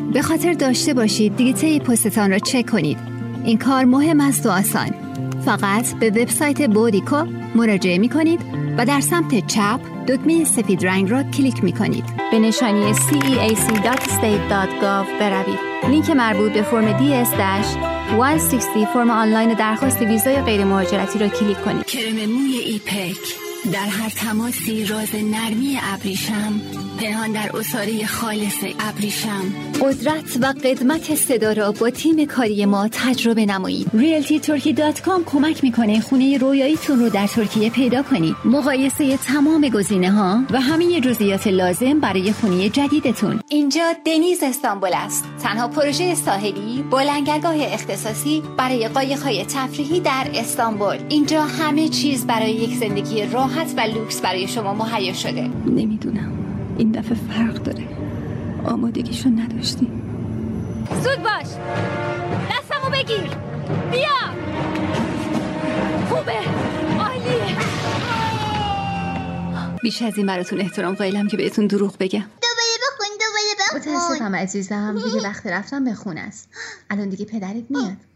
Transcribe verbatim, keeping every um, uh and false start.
به خاطر داشته باشید دیگیته پستتان را چک کنید. این کار مهم است و آسان. فقط به وبسایت بودیکو مراجعه می کنید و در سمت چپ دکمه سفید رنگ را کلیک می کنید. به نشانی سی ای ای سی دات استیت دات گاو بروید. لینک مربوط به فرم دی اس صد و شصت فرم آنلاین درخواست ویزای غیر مهاجرتی را کلیک کنید. کرم موی ایپک در هر تماسی راز نرمی ابریشم پنهان در عصاره خالص ابریشم. قدرت و قدمت صدا را با تیم کاری ما تجربه نمایید. ریلتی ترکی دات کام کمک میکنه خونه رویاییتون رو در ترکیه پیدا کنید. مقایسه تمام گزینه‌ها و همه جزئیات لازم برای خونه جدیدتون. اینجا دنیز استانبول است. تنها پروژه ساحلی با لنگرگاه اختصاصی برای قایق‌های تفریحی در استانبول. اینجا همه چیز برای یک زندگی راحت و لوکس برای شما مهیا شده. نمیدونم این دفعه فرق داره. آمادگیشو نداشتیم. زود باش، دستمو بگیر، بیا. خوبه، عالیه. بیش از این براتون احترام قائلم که بهتون دروغ بگم. دوباره بخون، دوباره بخون. متاسفم عزیزم، دیگه وقت رفتم به خونه است. الان دیگه پدرت میاد.